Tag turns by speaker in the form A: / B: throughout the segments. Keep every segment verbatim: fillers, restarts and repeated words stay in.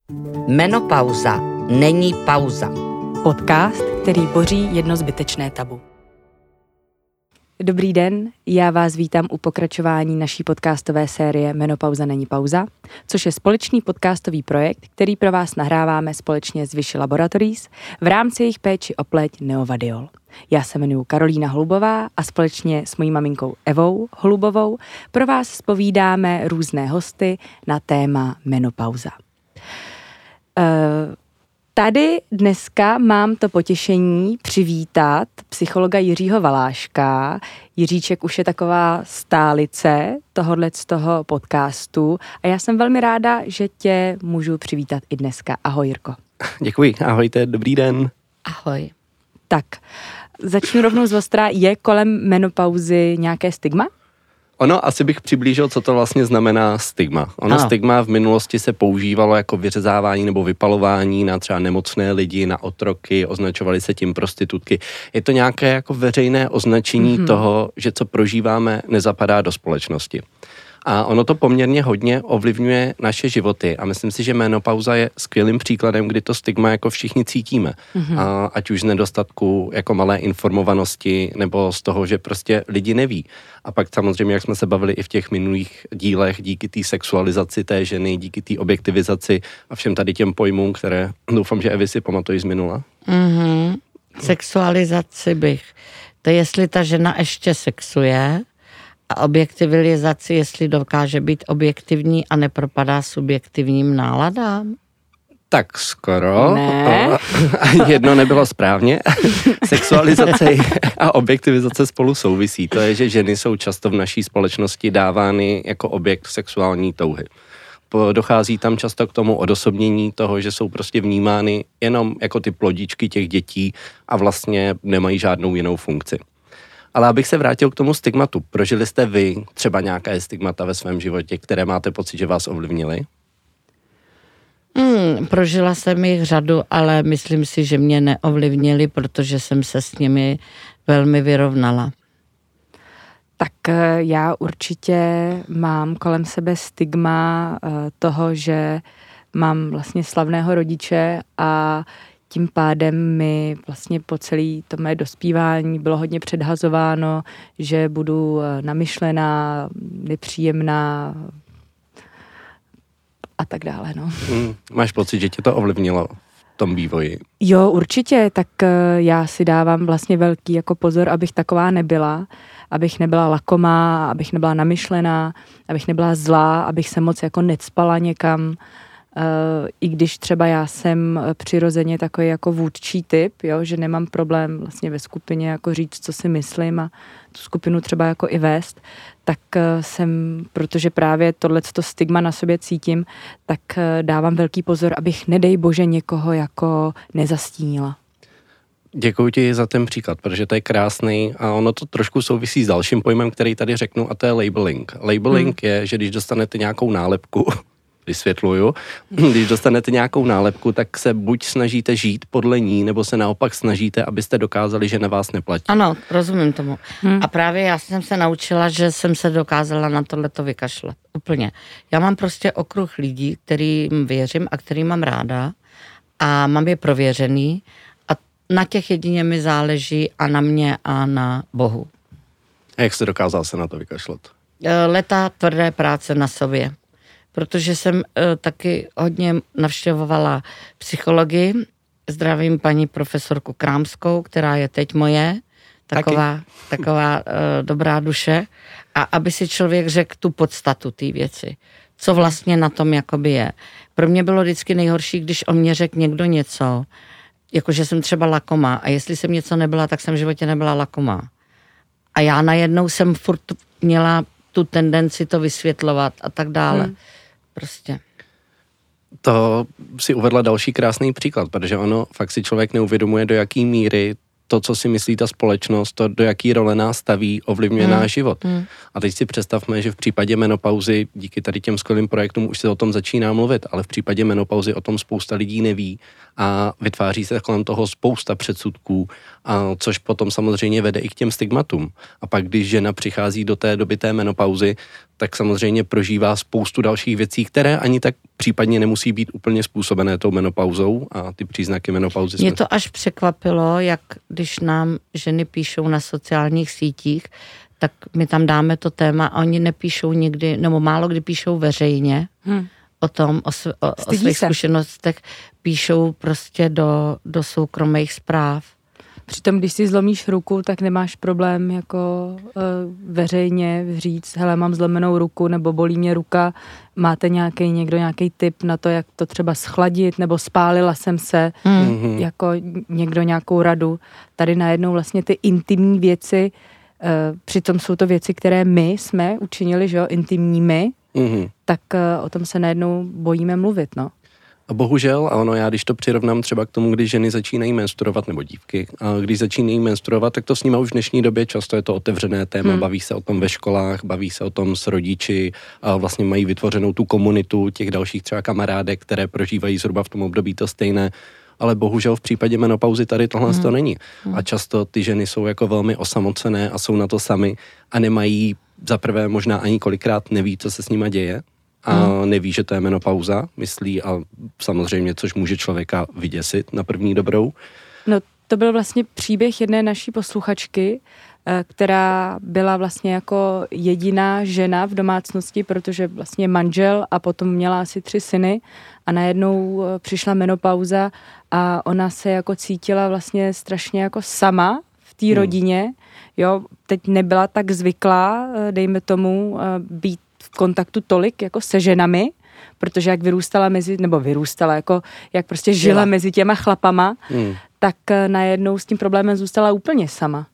A: Menopauza není pauza.
B: Podcast, který boří jedno zbytečné tabu. Dobrý den, já vás vítám u pokračování naší podcastové série Menopauza není pauza, což je společný podcastový projekt, který pro vás nahráváme společně s Vichy Laboratories v rámci jejich péči o pleť Neovadiol. Já se jmenuji Karolína Holubová a společně s mojí maminkou Evou Holubovou pro vás zpovídáme různé hosty na téma menopauza. Uh, Tady dneska mám to potěšení přivítat psychologa Jiřího Valáška. Jiříček už je taková stálice tohohle z toho podcastu a já jsem velmi ráda, že tě můžu přivítat i dneska. Ahoj, Jirko.
C: Děkuji, ahojte, dobrý den.
A: Ahoj.
B: Tak, začnu rovnou z ostra. Je kolem menopauzy nějaké stigma?
C: Ono, asi bych přiblížil, co to vlastně znamená stigma. Ono ano. Stigma v minulosti se používalo jako vyřezávání nebo vypalování na třeba nemocné lidi, na otroky, označovaly se tím prostitutky. Je to nějaké jako veřejné označení mm-hmm. toho, že co prožíváme, nezapadá do společnosti. A ono to poměrně hodně ovlivňuje naše životy a myslím si, že menopauza je skvělým příkladem, kdy to stigma jako všichni cítíme. Mm-hmm. A ať už z nedostatku jako malé informovanosti nebo z toho, že prostě lidi neví. A pak samozřejmě, jak jsme se bavili i v těch minulých dílech, díky té sexualizaci té ženy, díky té objektivizaci a všem tady těm pojmům, které doufám, že Evi si pamatují z minula.
A: Mm-hmm. Sexualizaci bych. To je, jestli ta žena ještě sexuje, a objektivizaci, jestli dokáže být objektivní a nepropadá subjektivním náladám?
C: Tak skoro.
B: Ne.
C: Jedno nebylo správně. Sexualizace a objektivizace spolu souvisí. To je, že ženy jsou často v naší společnosti dávány jako objekt sexuální touhy. Dochází tam často k tomu odosobnění toho, že jsou prostě vnímány jenom jako ty plodičky těch dětí a vlastně nemají žádnou jinou funkci. Ale abych se vrátil k tomu stigmatu. Prožili jste vy třeba nějaké stigmata ve svém životě, které máte pocit, že vás ovlivnily?
A: Hmm, prožila jsem jich řadu, ale myslím si, že mě neovlivnily, protože jsem se s nimi velmi vyrovnala.
B: Tak já určitě mám kolem sebe stigma toho, že mám vlastně slavného rodiče a tím pádem mi vlastně po celé to mé dospívání bylo hodně předhazováno, že budu namyšlená, nepříjemná a tak dále. No.
C: Hmm, máš pocit, že tě to ovlivnilo v tom vývoji?
B: Jo, určitě, tak já si dávám vlastně velký jako pozor, abych taková nebyla, abych nebyla lakomá, abych nebyla namyšlená, abych nebyla zlá, abych se moc jako necpala někam. Uh, i když třeba já jsem přirozeně takový jako vůdčí typ, jo, že nemám problém vlastně ve skupině jako říct, co si myslím a tu skupinu třeba jako i vést, tak uh, jsem, protože právě tohleto stigma na sobě cítím, tak uh, dávám velký pozor, abych nedej bože někoho jako nezastínila.
C: Děkuji ti za ten příklad, protože to je krásný a ono to trošku souvisí s dalším pojmem, který tady řeknu, a to je labeling. Labeling hmm. je, že když dostanete nějakou nálepku, vysvětluju, když dostanete nějakou nálepku, tak se buď snažíte žít podle ní, nebo se naopak snažíte, abyste dokázali, že na vás neplatí.
A: Ano, rozumím tomu. Hmm. A právě já jsem se naučila, že jsem se dokázala na tohleto vykašlat. Úplně. Já mám prostě okruh lidí, kterým věřím a který mám ráda a mám je prověřený a na těch jedině mi záleží a na mě a na Bohu.
C: A jak jste dokázal se na to vykašlat?
A: Leta tvrdé práce na sobě. Protože jsem uh, taky hodně navštěvovala psychologii. Zdravím paní profesorku Krámskou, která je teď moje, taková, taková uh, dobrá duše. A aby si člověk řekl tu podstatu té věci. Co vlastně na tom jakoby je. Pro mě bylo vždycky nejhorší, když o mě řekl někdo něco, jakože jsem třeba lakomá. A jestli jsem něco nebyla, tak jsem v životě nebyla lakomá. A já najednou jsem furt měla tu tendenci to vysvětlovat a tak dále. Hmm. Prostě.
C: To si uvedla další krásný příklad, protože ono fakt si člověk neuvědomuje, do jaký míry to, co si myslí ta společnost, to, do jaký role nás staví, ovlivňuje hmm. náš život. Hmm. A teď si představme, že v případě menopauzy, díky tady těm skvělým projektům už se o tom začíná mluvit, ale v případě menopauzy o tom spousta lidí neví a vytváří se kolem toho spousta předsudků, a což potom samozřejmě vede i k těm stigmatům. A pak, když žena přichází do té doby té menopauzy, tak samozřejmě prožívá spoustu dalších věcí, které ani tak případně nemusí být úplně způsobené tou menopauzou a ty příznaky menopauzy.
A: Mě to až překvapilo, jak když nám ženy píšou na sociálních sítích, tak my tam dáme to téma a oni nepíšou nikdy, nebo málo kdy píšou veřejně hmm. o tom, o, sv, o, o svých se. zkušenostech, píšou prostě do, do soukromých zpráv.
B: Přitom, když si zlomíš ruku, tak nemáš problém jako uh, veřejně říct, hele, mám zlomenou ruku, nebo bolí mě ruka, máte nějaký někdo nějaký tip na to, jak to třeba schladit, nebo spálila jsem se, mm. jako někdo nějakou radu. Tady najednou vlastně ty intimní věci, uh, přitom jsou to věci, které my jsme učinili, že jo, intimními, mm. tak uh, o tom se najednou bojíme mluvit, no.
C: A bohužel, a ono, já když to přirovnám třeba k tomu, když ženy začínají menstruovat, nebo dívky, a když začínají menstruovat, tak to s nimi už v dnešní době často je to otevřené téma, hmm. baví se o tom ve školách, baví se o tom s rodiči, a vlastně mají vytvořenou tu komunitu těch dalších třeba kamarádek, které prožívají zhruba v tom období to stejné, ale bohužel v případě menopauzy tady tohle hmm. to není. A často ty ženy jsou jako velmi osamocené a jsou na to sami a nemají, zaprvé možná ani kolikrát neví, co se s nima děje, a neví, že to je menopauza, myslí a samozřejmě, což může člověka vyděsit na první dobrou.
B: No to byl vlastně příběh jedné naší posluchačky, která byla vlastně jako jediná žena v domácnosti, protože vlastně manžel a potom měla asi tři syny a najednou přišla menopauza a ona se jako cítila vlastně strašně jako sama v té hmm. rodině, jo, teď nebyla tak zvyklá, dejme tomu, být v kontaktu tolik jako se ženami, protože jak vyrůstala mezi, nebo vyrůstala, jako jak prostě žila Žila. mezi těma chlapama, hmm. tak najednou s tím problémem zůstala úplně sama.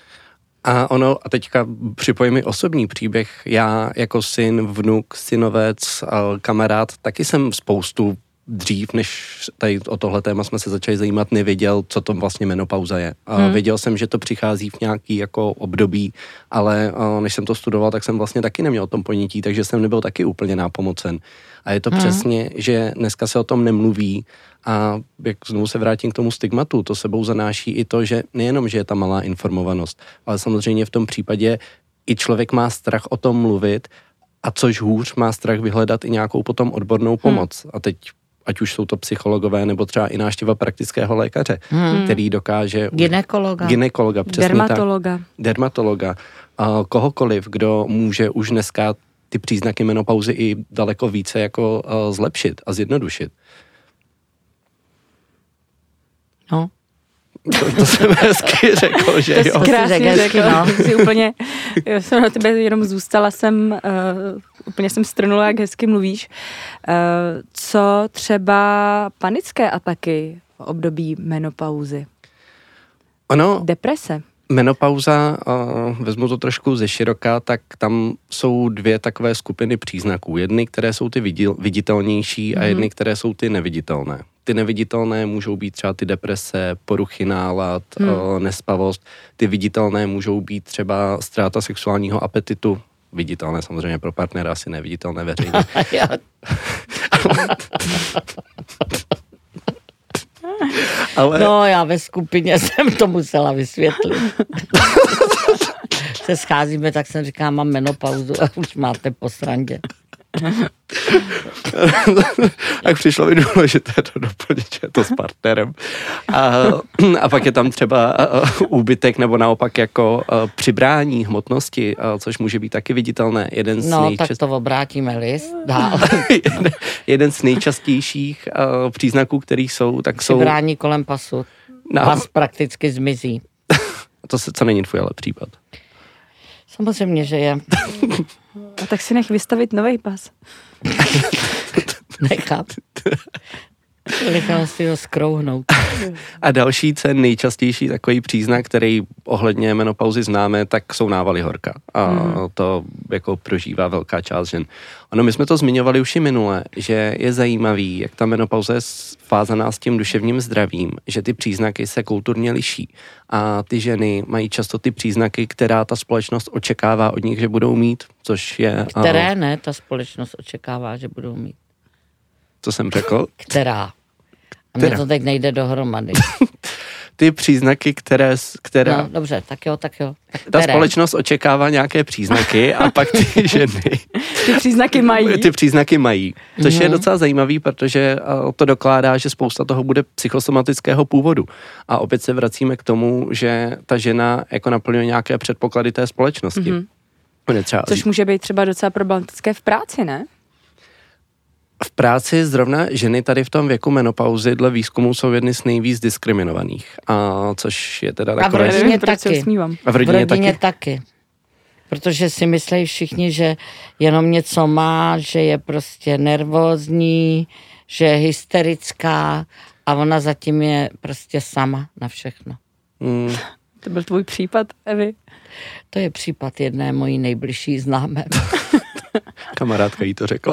C: A ono, a teďka připojím mi osobní příběh, já jako syn, vnuk, synovec, kamarád, taky jsem spoustu dřív, než tady o tohle téma jsme se začali zajímat, nevěděl, co to vlastně menopauza je. Hmm. Věděl jsem, že to přichází v nějaký jako období, ale než jsem to studoval, tak jsem vlastně taky neměl o tom ponětí, takže jsem nebyl taky úplně nápomocen. A je to hmm. přesně, že dneska se o tom nemluví a jak znovu se vrátím k tomu stigmatu, to sebou zanáší i to, že nejenom, že je ta malá informovanost, ale samozřejmě v tom případě i člověk má strach o tom mluvit a což hůř, má strach vyhledat i nějakou potom odbornou pomoc. Hmm. A teď ať už jsou to psychologové, nebo třeba i návštěva praktického lékaře, hmm. který dokáže...
A: Gynekologa.
C: Gynekologa, přesně
B: Dermatologa.
C: tak. Dermatologa. A kohokoliv, kdo může už dneska ty příznaky menopauzy i daleko více jako uh, zlepšit a zjednodušit.
A: No.
C: To, to jsem hezky řekl, že
B: to
C: jo.
B: To krásně řekl, no. Jsi úplně, já jsem na tebe jenom zůstala, jsem, uh, úplně jsem strnula, jak hezky mluvíš. Uh, co třeba panické ataky v období menopauzy?
C: Ono...
B: Deprese.
C: Menopauza, uh, vezmu to trošku ze široka, tak tam jsou dvě takové skupiny příznaků. Jedny, které jsou ty vidil, viditelnější a jedny, které jsou ty neviditelné. Ty neviditelné můžou být třeba ty deprese, poruchy nálad, hmm. uh, nespavost. Ty viditelné můžou být třeba ztráta sexuálního apetitu. Viditelné samozřejmě pro partnera, asi neviditelné veřejně. Ale...
A: No, já ve skupině jsem to musela vysvětlit. Se scházíme, tak jsem říkala, mám menopauzu a už máte po srandě.
C: Tak přišlo mi důležité to doplnit, že je to s partnerem. A, a pak je tam třeba úbytek nebo naopak jako přibrání hmotnosti, což může být taky viditelné. Jeden z
A: no,
C: nejčast...
A: tak to obrátíme list dál.
C: jeden, jeden z nejčastějších uh, příznaků, který jsou, tak jsou...
A: Přibrání kolem pasu. No. Pas prakticky zmizí.
C: To se, co není tvůj ale případ.
A: Samozřejmě, že je.
B: A tak si nech vystavit novej pas.
A: Nechám. Nechám si ho skrouhnout.
C: A další, co je nejčastější takový příznak, který ohledně menopauzy známe, tak jsou návaly horka. A mm. to jako prožívá velká část žen. Ano, my jsme to zmiňovali už i minule, že je zajímavý, jak ta menopauza je vázaná s tím duševním zdravím, že ty příznaky se kulturně liší. A ty ženy mají často ty příznaky, která ta společnost očekává od nich, že budou mít, což je...
A: Které ne, ta společnost očekává, že budou mít.
C: Co jsem řekl?
A: Která? A mně to teď nejde dohromady.
C: ty příznaky, které... které
A: no, dobře, tak jo, tak jo. Tak
C: ta společnost očekává nějaké příznaky a pak ty ženy...
B: Ty příznaky mají.
C: Ty příznaky mají, což
A: mm-hmm.
C: je docela zajímavý, protože to dokládá, že spousta toho bude psychosomatického původu. A opět se vracíme k tomu, že ta žena jako naplňuje nějaké předpoklady té společnosti. Mm-hmm. Třeba...
B: Což může být třeba docela problematické v práci, ne?
C: V práci zrovna ženy tady v tom věku menopauzy dle výzkumu jsou jedny z nejvíc diskriminovaných. A což je teda takové...
A: A v rodině
B: taky.
C: A v rodině,
A: v rodině
C: taky?
A: taky. Protože si myslí všichni, že jenom něco má, že je prostě nervózní, že je hysterická a ona zatím je prostě sama na všechno.
C: Hmm.
B: To byl tvůj případ, Evi?
A: To je případ jedné mojí nejbližší známé.
C: Kamarádka jí to řekla.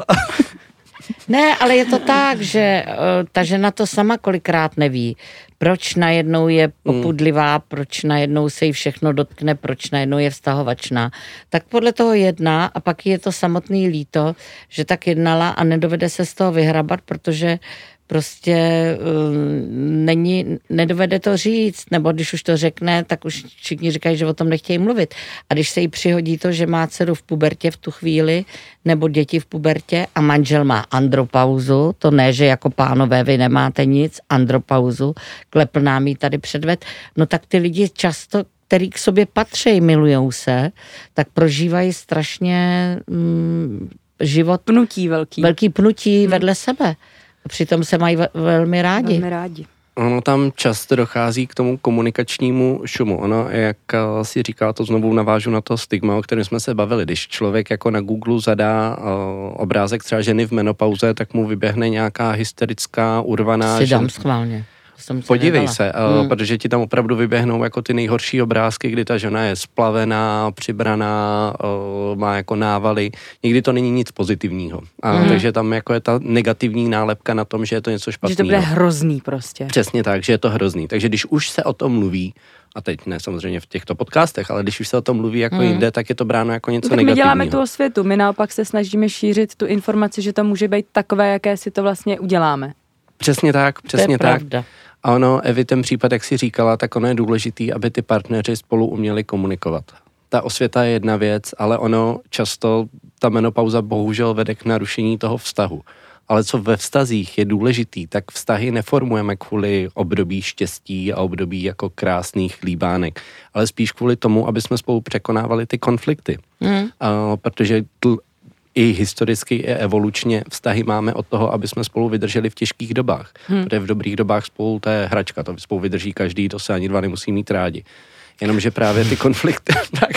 A: Ne, ale je to tak, že uh, ta žena to sama kolikrát neví. Proč najednou je popudlivá, proč najednou se jí všechno dotkne, proč najednou je vztahovačná. Tak podle toho jedná a pak je to samotný líto, že tak jednala a nedovede se z toho vyhrabat, protože prostě um, není, nedovede to říct, nebo když už to řekne, tak už všichni říkají, že o tom nechtějí mluvit. A když se jí přihodí to, že má dceru v pubertě v tu chvíli, nebo děti v pubertě a manžel má andropauzu, to ne, že jako pánové vy nemáte nic, andropauzu, klepl nám jí tady předved, no tak ty lidi často, který k sobě patří, milujou se, tak prožívají strašně mm, život.
B: Pnutí velký.
A: Velký pnutí hmm. vedle sebe. Přitom se mají velmi rádi.
B: Velmi rádi.
C: Ono tam často dochází k tomu komunikačnímu šumu. Ono, jak si říká, to znovu navážu na to stigma, o kterém jsme se bavili. Když člověk jako na Google zadá uh, obrázek třeba ženy v menopauze, tak mu vyběhne nějaká hysterická, urvaná...
A: Si dám schválně.
C: Podívej
A: nedala.
C: se, hmm. protože ti tam opravdu vyběhnou jako ty nejhorší obrázky, kdy ta žena je splavená, přibraná, má jako návaly. Nikdy to není nic pozitivního. A hmm. takže tam jako je ta negativní nálepka na tom, že je to něco špatného.
B: Že to bude hrozný prostě.
C: Přesně tak, že je to hrozný. Takže když už se o tom mluví, a teď ne samozřejmě v těchto podcastech, ale když už se o tom mluví jako hmm. jinde, tak je to bráno jako něco
B: tak
C: negativního.
B: My děláme tu osvětu, my naopak se snažíme šířit tu informaci, že to může být takové, jaké si to vlastně uděláme.
C: Přesně tak, přesně
A: to je
C: tak.
A: Pravda.
C: A ono, Evi, ten případ, jak jsi říkala, tak ono je důležitý, aby ty partneři spolu uměli komunikovat. Ta osvěta je jedna věc, ale ono často, ta menopauza bohužel vede k narušení toho vztahu. Ale co ve vztazích je důležitý, tak vztahy neformujeme kvůli období štěstí a období jako krásných líbánek, ale spíš kvůli tomu, aby jsme spolu překonávali ty konflikty. Mm. A, protože tl- i historicky, i evolučně vztahy máme od toho, aby jsme spolu vydrželi v těžkých dobách. Hmm. Protože v dobrých dobách spolu to je hračka, to spolu vydrží každý, to se ani dva nemusí mít rádi. Jenomže právě ty konflikty, tak,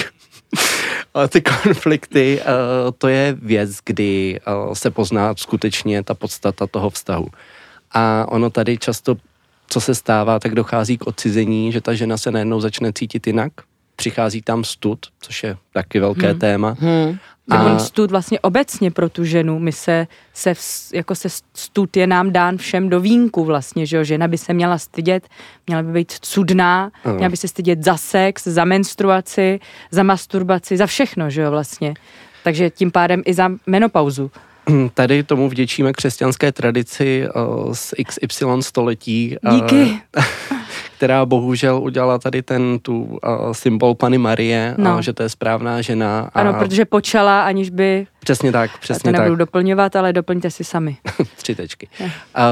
C: ale ty konflikty, to je věc, kdy se pozná skutečně ta podstata toho vztahu. A ono tady často, co se stává, tak dochází k odcizení, že ta žena se najednou začne cítit jinak, přichází tam stud, což je taky velké hmm. téma.
B: Hmm. A stud vlastně obecně pro tu ženu, my se, se jako se stud je nám dán všem do vínku vlastně, že jo, žena by se měla stydět, měla by být cudná, uh. měla by se stydět za sex, za menstruaci, za masturbaci, za všechno, že jo vlastně. Takže tím pádem i za menopauzu.
C: Tady tomu vděčíme křesťanské tradici uh, z iks ypsilon století.
B: Díky.
C: Uh, která bohužel udělala tady ten tu uh, symbol Panny Marie, no. uh, že to je správná žena. A...
B: Ano, protože počala, aniž by...
C: Přesně tak, přesně
B: tak.
C: To
B: nebudu doplňovat, ale doplňte si sami.
C: Tři tečky. Uh,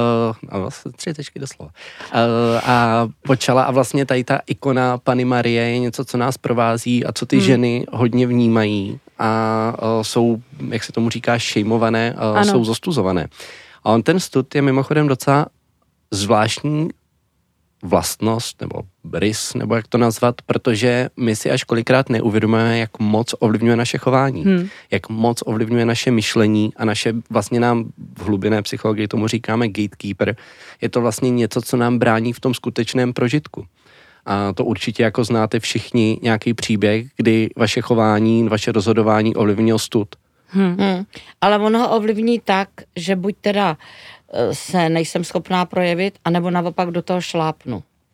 C: a vlastně tři tečky doslova. Uh, a počala a vlastně tady ta ikona Panny Marie je něco, co nás provází a co ty hmm. ženy hodně vnímají a uh, jsou, jak se tomu říká, šejmované, uh, jsou zostuzované. A on ten stud je mimochodem docela zvláštní vlastnost, nebo rys, nebo jak to nazvat, protože my si až kolikrát neuvědomujeme, jak moc ovlivňuje naše chování, hmm. jak moc ovlivňuje naše myšlení a naše, vlastně nám v hlubinné psychologii tomu říkáme gatekeeper, je to vlastně něco, co nám brání v tom skutečném prožitku. A to určitě jako znáte všichni nějaký příběh, kdy vaše chování, vaše rozhodování ovlivnil stud.
A: Hmm. Hmm. Ale ono ho ovlivní tak, že buď teda se nejsem schopná projevit, anebo naopak do toho šlápnu.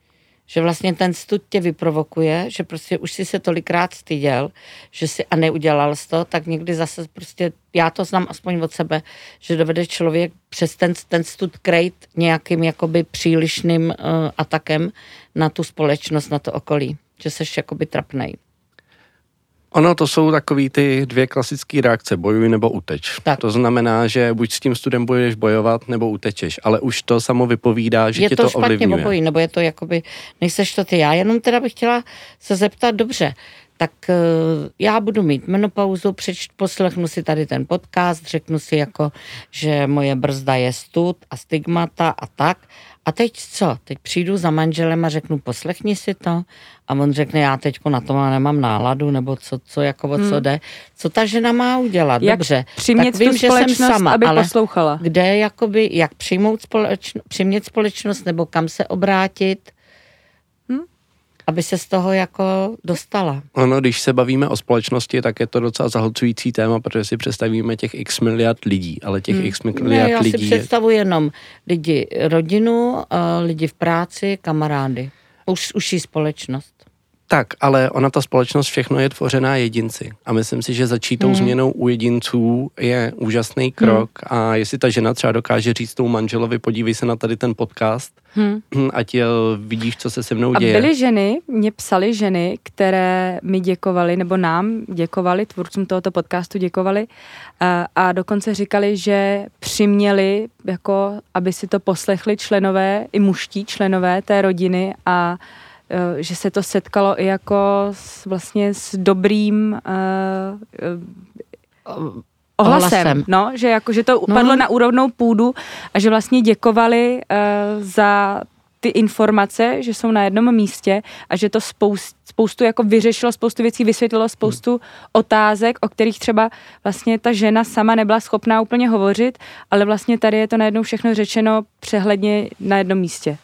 A: Že vlastně ten stud tě vyprovokuje, že prostě už si se tolikrát styděl, že si a neudělal jsi to, tak někdy zase prostě, já to znám aspoň od sebe, že dovede člověk přes ten, ten stud krejt nějakým jakoby přílišným uh, atakem na tu společnost, na to okolí. Že seš jakoby trapnej.
C: Ono to jsou takový ty dvě klasické reakce, bojuj nebo uteč. Tak. To znamená, že buď s tím studem budeš bojovat, nebo utečeš, ale už to samo vypovídá, že
A: je
C: tě
A: to,
C: to
A: špatně
C: ovlivňuje.
A: Obojí, nebo je to jakoby, nejseš to ty. Já jenom teda bych chtěla se zeptat, dobře, tak uh, já budu mít menopauzu, přeč, poslechnu si tady ten podcast, řeknu si jako, že moje brzda je stud a stigmata a tak. A teď co? Teď přijdu za manželem a řeknu, poslechni si to. A on řekne, já teďko na to nemám náladu, nebo co, co jako o co hmm. jde. Co ta žena má udělat?
B: Jak
A: dobře.
B: přimět
A: tak vím,
B: tu
A: že jsem sama,
B: aby
A: ale
B: poslouchala.
A: Kde jakoby, jak přijmout společno, přimět společnost, nebo kam se obrátit, hmm? aby se z toho jako dostala.
C: Ono, když se bavíme o společnosti, tak je to docela zahlcující téma, protože si představíme těch x miliard lidí, ale těch hmm. x miliard
A: ne, já
C: lidí...
A: Já si představuji jenom lidi, rodinu, lidi v práci, kamarády. Už užší společnost.
C: Tak, ale ona, ta společnost, všechno je tvořená jedinci. A myslím si, že začít tou hmm. změnou u jedinců je úžasný krok. Hmm. A jestli ta žena třeba dokáže říct tomu manželovi, podívej se na tady ten podcast, hmm. ať vidíš, co se se mnou děje.
B: A byly ženy, mě psaly ženy, které mi děkovaly, nebo nám děkovaly, tvůrcům tohoto podcastu děkovaly a, a dokonce říkali, že přiměli, jako, aby si to poslechli členové, i mužští členové té rodiny a že se to setkalo i jako s, vlastně s dobrým uh, uh, ohlasem, no, že, jako, že to upadlo no. na úrovnou půdu a že vlastně děkovali uh, za ty informace, že jsou na jednom místě a že to spoustu, spoustu jako vyřešilo, spoustu věcí vysvětlilo, spoustu hmm. otázek, o kterých třeba vlastně ta žena sama nebyla schopná úplně hovořit, ale vlastně tady je to najednou všechno řečeno přehledně na jednom místě.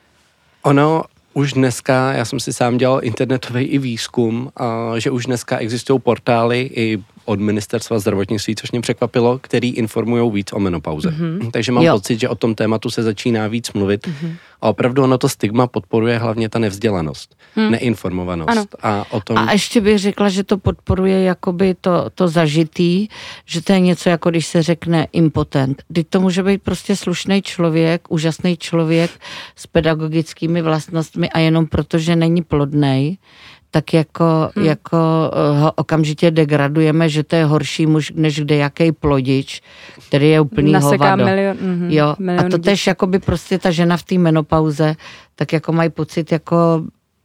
C: Ono už dneska, já jsem si sám dělal internetový i výzkum, a že už dneska existují portály i od ministerstva zdravotnictví, což mě překvapilo, který informují víc o menopauze. Mm-hmm. Takže mám jo. pocit, že o tom tématu se začíná víc mluvit. Mm-hmm. A opravdu ono to stigma podporuje hlavně ta nevzdělanost, mm. neinformovanost.
A: Ano.
C: A, o tom...
A: a ještě bych řekla, že to podporuje jakoby to, to zažitý, že to je něco jako když se řekne impotent. Teď to může být prostě slušný člověk, úžasný člověk s pedagogickými vlastnostmi a jenom proto, že není plodnej, tak jako, hmm. jako ho okamžitě degradujeme, že to je horší muž, než kdejaký plodič, který je úplný
B: naseká
A: hovado.
B: Milion, mm,
A: jo. A to tež jakoby prostě ta žena v té menopauze, tak jako mají pocit jako,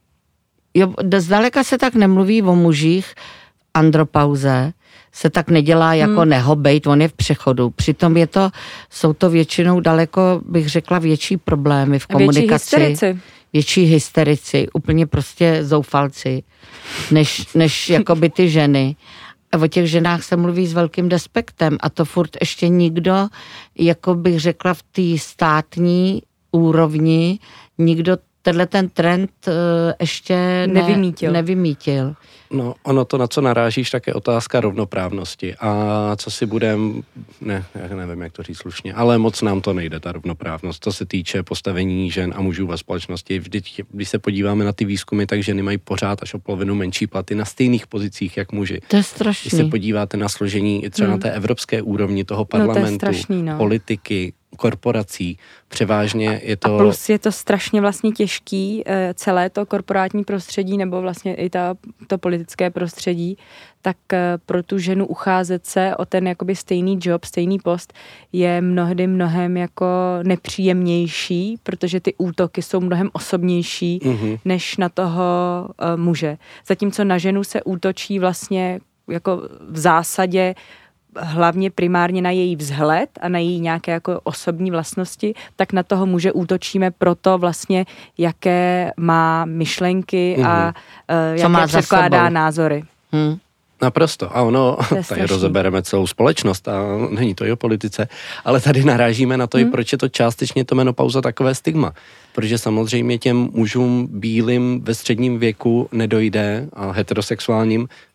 A: jo, zdaleka se tak nemluví o mužích, andropauze se tak nedělá jako hmm. nehobejt, on je v přechodu. Přitom je to, jsou to většinou daleko, bych řekla, větší problémy v komunikaci.
B: Větší hysterici.
A: Větší hysterici, úplně prostě zoufalci, než, než jakoby ty ženy. A o těch ženách se mluví s velkým despektem a to furt ještě nikdo, jako bych řekla v té státní úrovni, nikdo tenhle ten trend uh, ještě ne,
B: nevymítil.
A: nevymítil.
C: No, ono to, na co narážíš, tak je otázka rovnoprávnosti. A co si budem, ne, já nevím, jak to říct slušně, ale moc nám to nejde, ta rovnoprávnost. Co se týče postavení žen a mužů ve společnosti, vždyť, když se podíváme na ty výzkumy, tak ženy mají pořád až o polovinu menší platy na stejných pozicích, jak muži.
A: To je strašný.
C: Když se podíváte na složení třeba hmm. na té evropské úrovni toho parlamentu,
B: no, to je strašný, no.
C: politiky, korporací, převážně je to...
B: A plus je to strašně vlastně těžký, celé to korporátní prostředí, nebo vlastně i ta, to politické prostředí, tak pro tu ženu ucházet se o ten jakoby stejný job, stejný post je mnohdy mnohem jako nepříjemnější, protože ty útoky jsou mnohem osobnější, mm-hmm. než na toho uh, muže. Zatímco na ženu se útočí vlastně jako v zásadě hlavně primárně na její vzhled a na její nějaké jako osobní vlastnosti, tak na toho muže útočíme proto vlastně, jaké má myšlenky mm-hmm. a uh, jaké má předkládá názory.
A: Hmm.
C: Naprosto. A ono, tady rozebereme celou společnost a není to i o politice, ale tady narážíme na to, hmm. i proč je to částečně to menopauza takové stigma. Protože samozřejmě těm mužům bílým ve středním věku nedojde a heterosexuálním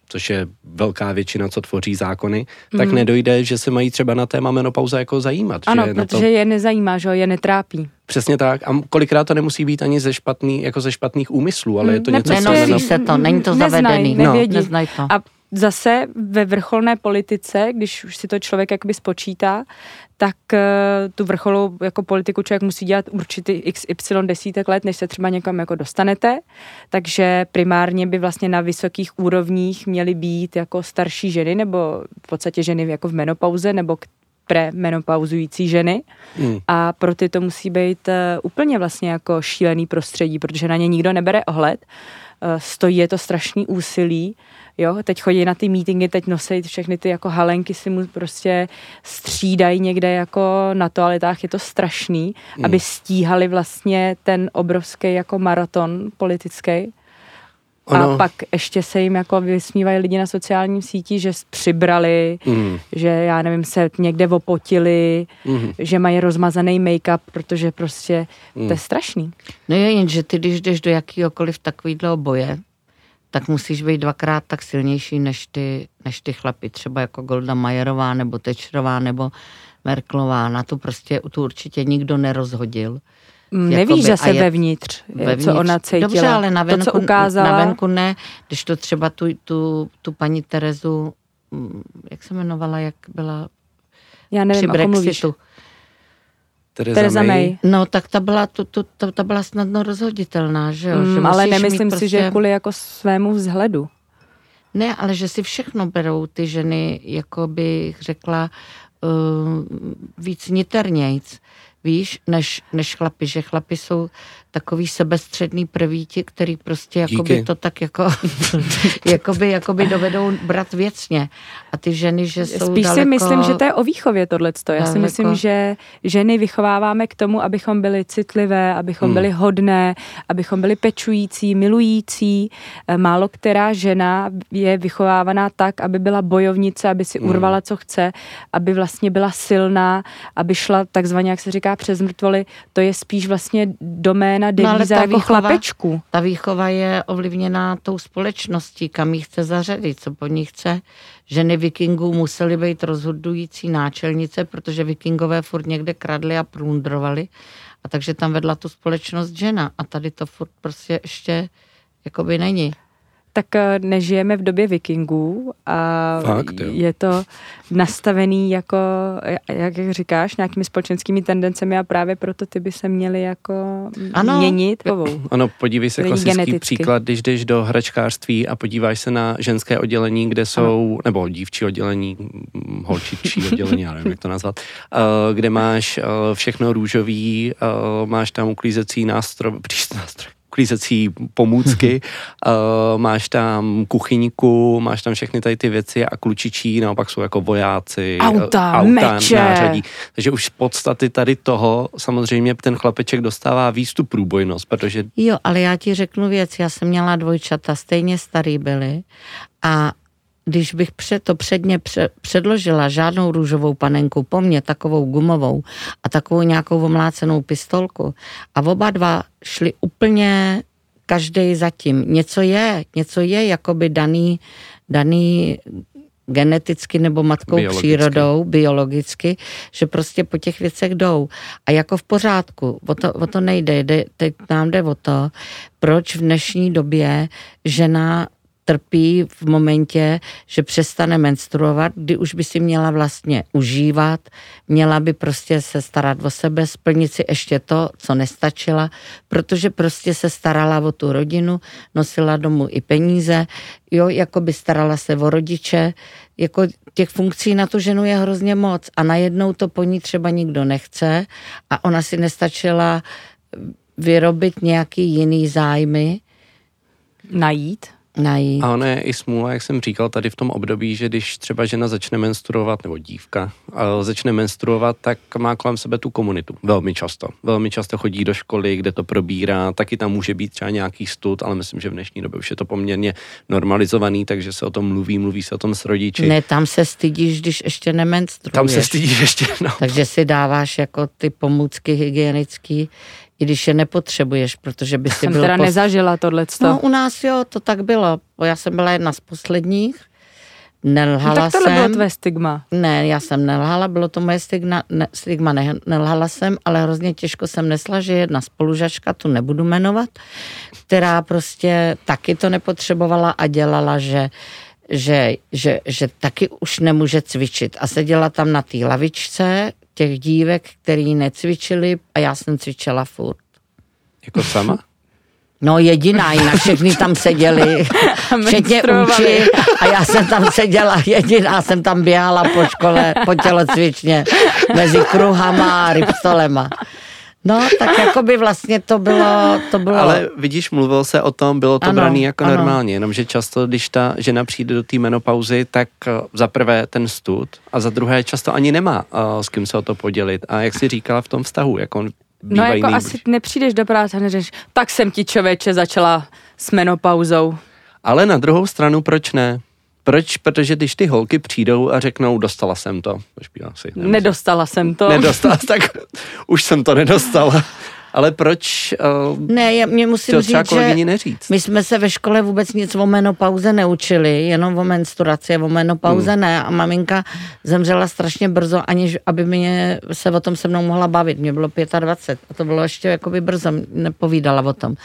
C: což je velká většina, co tvoří zákony, mm. tak nedojde, že se mají třeba na téma menopauza jako zajímat.
B: Ano,
C: že
B: protože
C: to...
B: je nezajímá, že je netrápí.
C: Přesně tak. A kolikrát to nemusí být ani ze špatný, jako ze špatných úmyslů, ale je to
B: ne,
C: něco...
A: Nenosí
C: co...
A: se to, není to
B: neznaj,
A: zavedený.
B: Nevědí.
A: No, neznají to.
B: A zase ve vrcholné politice, když už si to člověk jakoby spočítá, tak uh, tu vrcholou jako politiku člověk musí dělat určitý x y desítek let, než se třeba někam jako dostanete, takže primárně by vlastně na vysokých úrovních měly být jako starší ženy, nebo v podstatě ženy jako v menopauze, nebo premenopauzující ženy hmm. a pro ty to musí být uh, úplně vlastně jako šílený prostředí, protože na ně nikdo nebere ohled, uh, stojí je to strašný úsilí. Jo, teď chodí na ty meetingy, teď nosí všechny ty jako halenky, si mu prostě střídají někde jako na toaletách, je to strašný, mm. aby stíhali vlastně ten obrovský jako maraton politický. Ono. A pak ještě se jim jako vysmívají lidi na sociálním síti, že přibrali, mm. že já nevím, se někde opotili, mm. že mají rozmazaný make-up, protože prostě mm. to je strašný.
A: No je jen, že ty, když jdeš do jakýhokoliv takovýhle boje, tak musíš být dvakrát tak silnější než ty, než ty chlapi, třeba jako Golda Mayerová, nebo Thatcherová, nebo Merkelová. Na to prostě tu určitě nikdo nerozhodil.
B: Nevíš Jakoby, zase je, vevnitř, vevnitř, co ona cítila.
A: Dobře, ale na venku,
B: to, co ukázala.
A: Na venku ne, když to třeba tu, tu, tu paní Terezu, jak se jmenovala, jak byla
B: Já nevím,
A: při Brexitu.
C: Tereza, Tereza May. May.
A: No, tak ta byla, tu, tu, ta, ta byla snadno rozhoditelná, že jo?
B: Mm,
A: že
B: ale nemyslím si,
A: prostě...
B: že kvůli jako svému vzhledu.
A: Ne, ale že si všechno berou ty ženy, jako bych řekla, uh, víc niternějc, víš, než, než chlapi, že chlapi jsou takový sebestředný prvíti, který prostě jakoby to tak jako jakoby, jakoby dovedou brát věcně. A ty ženy, že jsou
B: Spíš
A: daleko...
B: si myslím, že to je o výchově tohleto. Já
A: daleko...
B: si myslím, že ženy vychováváme k tomu, abychom byli citlivé, abychom hmm. byli hodné, abychom byli pečující, milující. Málo která žena je vychovávaná tak, aby byla bojovnice, aby si hmm. urvala, co chce, aby vlastně byla silná, aby šla takzvaně, jak se říká, přes mrtvoly. To je spíš vlastně doména devíza no, jako výchova, chlapečku.
A: Ta výchova je ovlivněná tou společností, kam jí chce zařadit, co po ní chce. Ženy vikingů musely být rozhodující náčelnice, protože vikingové furt někde kradli a plundrovali. A takže tam vedla tu společnost žena. A tady to furt prostě ještě jakoby není.
B: Tak nežijeme v době vikingů a
C: Fakt,
B: je to nastavený jako, jak říkáš, nějakými společenskými tendencemi a právě proto ty by se měly jako ano. měnit.
C: Ano, podívej se, klasický geneticky. Příklad, když jdeš do hračkářství a podíváš se na ženské oddělení, kde jsou, ano. nebo dívčí oddělení, holčičí oddělení, já nevím, jak to nazvat, kde máš všechno růžový, máš tam uklízecí nástroj, nástroj. uklízecí pomůcky, uh, máš tam kuchyňku, máš tam všechny tady ty věci a klučičí, naopak jsou jako vojáci,
B: auta,
C: auta
B: meče.
C: nářadí. Takže už z podstaty tady toho samozřejmě ten chlapeček dostává víc tu průbojnost, protože...
A: Jo, ale já ti řeknu věc, já jsem měla dvojčata, stejně starý byli a když bych před to předně předložila žádnou růžovou panenku, po mně takovou gumovou a takovou nějakou omlácenou pistolku a oba dva šli úplně každej zatím. Něco je, něco je jakoby daný, daný geneticky nebo matkou biologicky. Přírodou, biologicky, že prostě po těch věcech jdou. A jako v pořádku, o to, o to nejde, jde, teď nám jde o to, proč v dnešní době žena trpí v momentě, že přestane menstruovat, kdy už by si měla vlastně užívat, měla by prostě se starat o sebe, splnit si ještě to, co nestačila, protože prostě se starala o tu rodinu, nosila domů i peníze, jo, jako by starala se o rodiče, jako těch funkcí na tu ženu je hrozně moc a najednou to po ní třeba nikdo nechce a ona si nestačila vyrobit nějaký jiný zájmy.
B: Najít.
A: Najít.
C: A ono je i smůla, jak jsem říkal, tady v tom období, že když třeba žena začne menstruovat, nebo dívka začne menstruovat, tak má kolem sebe tu komunitu. Velmi často. Velmi často chodí do školy, kde to probírá, taky tam může být třeba nějaký stud, ale myslím, že v dnešní době už je to poměrně normalizovaný, takže se o tom mluví, mluví se o tom s rodiči.
A: Ne, tam se stydíš, když ještě nemenstruuješ.
C: Tam se stydíš ještě, no.
A: Takže si dáváš jako ty pomůcky hygienický, i když je nepotřebuješ, protože by si
B: jsem
A: byl...
B: teda
A: pos...
B: nezažila tohleto.
A: No u nás jo, to tak bylo. Já jsem byla jedna z posledních, nelhala
B: no, tak tohle
A: jsem.
B: bylo tvé stigma.
A: Ne, já jsem nelhala, bylo to moje stigma, ne, stigma ne, nelhala jsem, ale hrozně těžko jsem nesla, že jedna spolužačka, tu nebudu jmenovat, která prostě taky to nepotřebovala a dělala, že Že, že, že taky už nemůže cvičit. A seděla tam na té lavičce těch dívek, který necvičili a já jsem cvičila furt.
C: Jako sama?
A: No jediná, jinak všechny tam seděli, včetně uči a já jsem tam seděla jediná, jsem tam běhala po škole, po tělocvičně, mezi kruhama a rybstolema. No, tak jako by vlastně to bylo, to bylo...
C: Ale vidíš, mluvil se o tom, bylo to
A: ano,
C: braný jako
A: ano.
C: normálně, jenomže často, když ta žena přijde do té menopauzy, tak za prvé ten stud a za druhé často ani nemá uh, s kým se o to podělit. A jak jsi říkala v tom vztahu, jako on
B: No jako
C: nejbliž.
B: asi nepřijdeš do práce a neřeš, tak jsem ti člověče začala s menopauzou.
C: Ale na druhou stranu, proč ne? Proč? Protože když ty holky přijdou a řeknou, dostala jsem to. Asi,
B: Nedostala jsem to.
C: Nedostala, tak už jsem to nedostala. Ale proč uh,
A: ne, já, mě musím
C: to
A: říct, že
C: neříct?
A: My jsme se ve škole vůbec nic o menopauze neučili, jenom o menstruaci, o menopauze hmm. ne. A maminka zemřela strašně brzo, aniž aby mě se o tom se mnou mohla bavit. Mě bylo dvacet pět a to bylo ještě jakoby brzo, nepovídala o tom.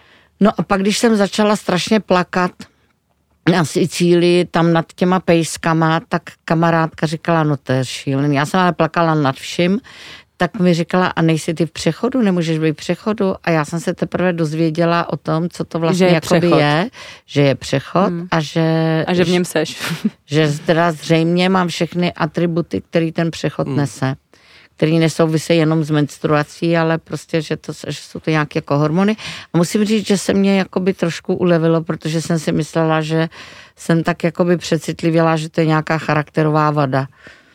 A: No a pak, když jsem začala strašně plakat na Sicílii, tam nad těma pejskama, tak kamarádka říkala, no to je šílený. Já jsem ale plakala nad vším, tak mi říkala, a nejsi ty v přechodu, nemůžeš být v přechodu. A já jsem se teprve dozvěděla o tom, co to vlastně
B: je
A: jakoby je, že je přechod hmm. a že...
B: A že v něm seš.
A: Že teda zřejmě mám všechny atributy, který ten přechod hmm. nese, který nesouvisí jenom s menstruací, ale prostě, že, to, že jsou to nějaké jako hormony. A musím říct, že se mě jakoby trošku ulevilo, protože jsem si myslela, že jsem tak jakoby přecitlivěla, že to je nějaká charakterová vada.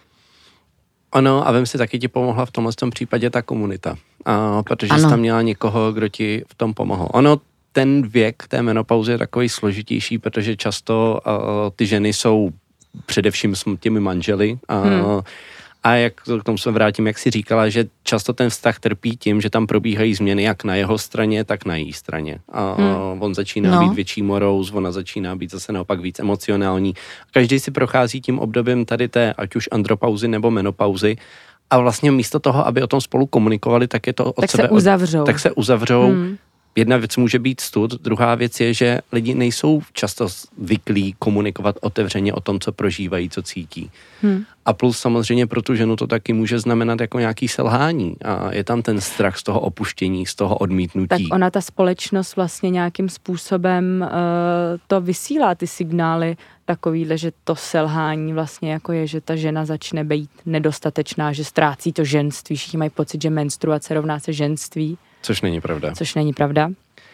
C: Ano, a vem si, taky ti pomohla v tomhle tom případě ta komunita, a, protože jsi tam měla někoho, kdo ti v tom pomohl. Ono, ten věk té menopauzy je takový složitější, protože často a, ty ženy jsou především s těmi manželi a, hmm. a jak k tomu se vrátím, jak jsi říkala, že často ten vztah trpí tím, že tam probíhají změny jak na jeho straně, tak na její straně. A hmm. on začíná no. být větší morous, ona začíná být zase naopak víc emocionální. Každý si prochází tím obdobím tady té, ať už andropauzy nebo menopauzy, a vlastně místo toho, aby o tom spolu komunikovali, tak je to od
B: tak
C: sebe...
B: Se uzavřou.
C: Od, tak se uzavřou. Hmm. Jedna věc může být stud, druhá věc je, že lidi nejsou často zvyklí komunikovat otevřeně o tom, co prožívají, co cítí. Hmm. A plus samozřejmě pro tu ženu to taky může znamenat jako nějaký selhání a je tam ten strach z toho opuštění, z toho odmítnutí.
B: Tak ona, ta společnost vlastně nějakým způsobem uh, to vysílá ty signály takovýhle, že to selhání vlastně jako je, že ta žena začne být nedostatečná, že ztrácí to ženství, všichni mají pocit, že menstruace rovná se ženství.
C: Což není pravda.
B: Což není pravda?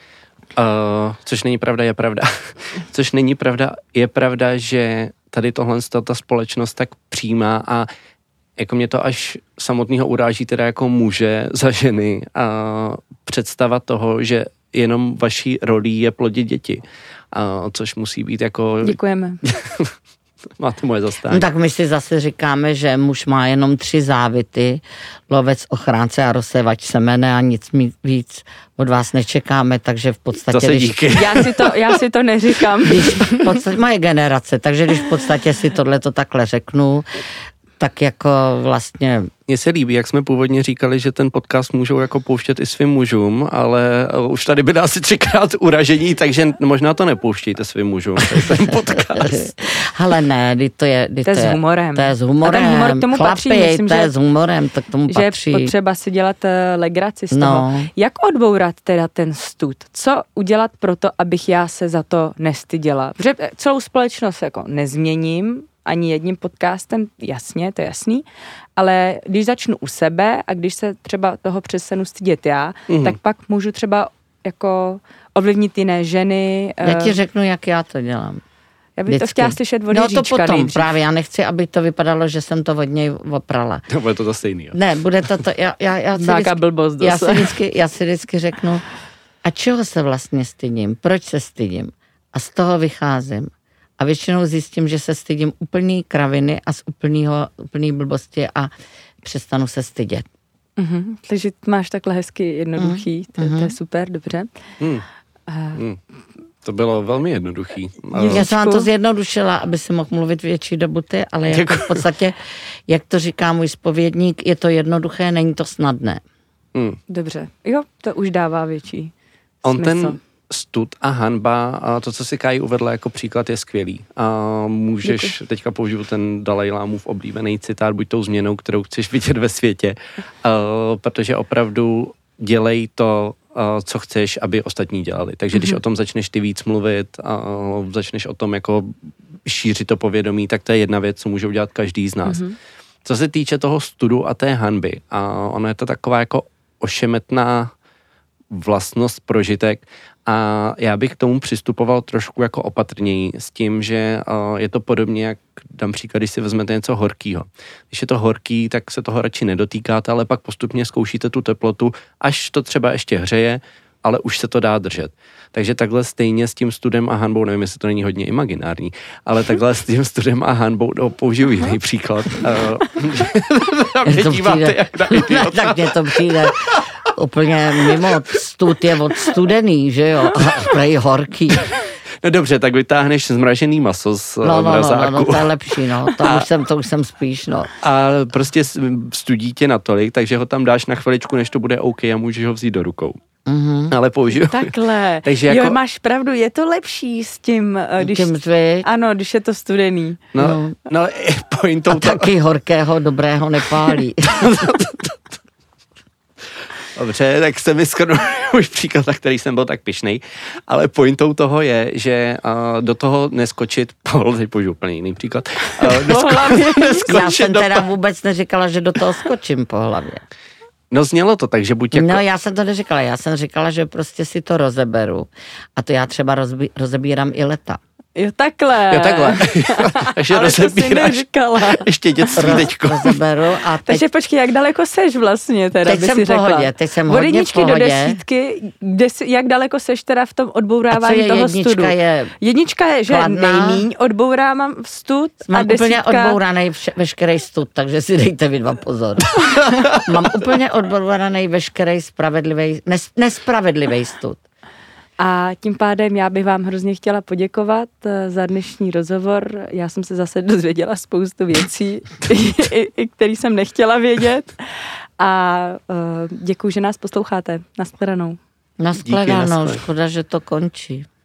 C: Uh, což není pravda, je pravda. což není pravda, je pravda, že tady tohle ta společnost tak přijímá a jako mě to až samotného uráží teda jako muže za ženy a představa toho, že jenom vaší rolí je plodit děti. A což musí být jako...
B: Děkujeme.
C: Máte moje zastání.
A: No tak my si zase říkáme, že muž má jenom tři závity, lovec, ochránce a rozsévač semene a nic víc od vás nečekáme, takže v podstatě...
C: Zase díky.
B: Když, já, si to, já si to neříkám.
A: Když v podstatě, moje generace, takže když v podstatě si tohleto takhle řeknu, tak jako vlastně...
C: Mně se líbí, jak jsme původně říkali, že ten podcast můžou jako pouštět i svým mužům, ale už tady byli asi třikrát uražení, takže možná to nepouštějte svým mužům, ten podcast.
A: Ale ne, to je...
B: To je s humorem.
A: To je s humorem.
B: A ten humor k tomu
A: Chlapi,
B: patří. Myslím,
A: to
B: že,
A: je s humorem, to k tomu
B: že
A: patří.
B: Že je potřeba si dělat uh, legraci z
A: no.
B: toho. Jak odbourat teda ten stud? Co udělat pro to, abych já se za to nestyděla? Protože celou společnost jako nezměním, ani jedním podcastem, jasně, to je jasný, ale když začnu u sebe a když se třeba toho přestanu stydět já, mm. tak pak můžu třeba jako ovlivnit jiné ženy.
A: Já ti řeknu, jak já to dělám.
B: Já bych Vždycky. to chtěla slyšet od
A: No
B: Jiříčka
A: to potom
B: nejdřív.
A: Právě, já nechci, aby to vypadalo, že jsem to od něj oprala.
C: No, bude to to stejný. Jo.
A: Ne, bude to to, já, já, já, si, vždycky,
B: blbost
A: já, si, vždycky, já si vždycky řeknu, a čeho se vlastně stydím, proč se stydím? A z toho vycházím. A většinou zjistím, že se stydím úplný kraviny a z úplnýho, úplný blbosti a přestanu se stydět.
B: Mm-hmm. Takže máš takhle hezky jednoduchý, mm. to, to je super, dobře.
C: Mm.
B: Uh,
C: mm. To bylo velmi jednoduchý.
A: Já jsem vám to zjednodušila, aby si mohl mluvit větší dobu ty, ale jako v podstatě, jak to říká můj zpovědník, je to jednoduché, není to snadné.
C: Mm.
B: Dobře, jo, to už dává větší
C: On
B: smysl.
C: ten stud a hanba, a to, co si Káji uvedla jako příklad, je skvělý. A můžeš, Děkuji. Teďka použiju ten Dalajlámův oblíbený citát, buď tou změnou, kterou chceš vidět ve světě, uh, protože opravdu dělej to, uh, co chceš, aby ostatní dělali. Takže mm-hmm. když o tom začneš ty víc mluvit, uh, začneš o tom jako šířit to povědomí, tak to je jedna věc, co může udělat každý z nás. Mm-hmm. Co se týče toho studu a té hanby, a ono je to taková jako ošemetná vlastnost, prožitek, a já bych k tomu přistupoval trošku jako opatrněji s tím, že uh, je to podobně, jak dám příklad, když si vezmete něco horkýho. Když je to horký, tak se toho radši nedotýkáte, ale pak postupně zkoušíte tu teplotu, až to třeba ještě hřeje, ale už se to dá držet. Takže takhle stejně s tím studem a hanbou, nevím, jestli to není hodně imaginární, ale takhle s tím studem a hanbou, no, použiju jiný příklad. Uh, mě díváte, jak na idiota.
A: Tak mě to přijde úplně mimo, stud je odstudený, že jo, a prej horký.
C: No dobře, tak vytáhneš zmražený maso z
A: no, no,
C: mrazáku.
A: No, no, no, to je lepší, no, to, a, už, jsem, to už jsem spíš, no.
C: A prostě studí tě natolik, takže ho tam dáš na chviličku, než to bude OK a můžeš ho vzít do rukou.
A: Mm-hmm.
C: Ale použiju.
B: Takhle.
C: Takže jako...
B: Jo, máš pravdu, je to lepší s tím, když...
A: Tím zvyk.
B: Ano, když je to studený.
C: No, no. no pointou
A: a
C: to...
A: taky horkého, dobrého nepálí.
C: Dobře, tak se mi skoro už příklad, na který jsem byl tak pyšnej, ale pointou toho je, že uh, do toho neskočit, teď použiju úplně jiný příklad, uh, nesko- neskočit
A: já jsem
C: do
A: teda
C: pa-
A: vůbec neříkala, že do toho skočím po hlavě.
C: No znělo to tak, že buď jako...
A: No já jsem to neříkala, já jsem říkala, že prostě si to rozeberu a to já třeba rozbí, rozebírám i leta.
B: Jo, takhle.
C: Jo, takhle. Takže
B: ale
C: rozebíráš ještě dětství teďko.
A: Rozeberu a teď...
B: Takže počkej, jak daleko seš vlastně teda,
A: teď
B: by
A: jsem
B: si
A: v pohodě,
B: řekla.
A: teď jsem
B: Od
A: hodně v
B: jedničky
A: pohodě.
B: do desítky, kde jsi, jak daleko seš teda v tom odbourávání toho
A: jednička
B: studu?
A: Je
B: jednička je, že
A: kladná.
B: nejmíň odbourávám stud
A: Mám
B: a desítka...
A: úplně odbouraný vše, veškerý stud, takže si dejte vy dva pozor. Mám úplně odbouraný veškerý spravedlivý, nes, nespravedlivý stud.
B: A tím pádem já bych vám hrozně chtěla poděkovat za dnešní rozhovor. Já jsem se zase dozvěděla spoustu věcí, které jsem nechtěla vědět. A děkuji, že nás posloucháte. Nashledanou.
A: Nashledanou, škoda, že to končí.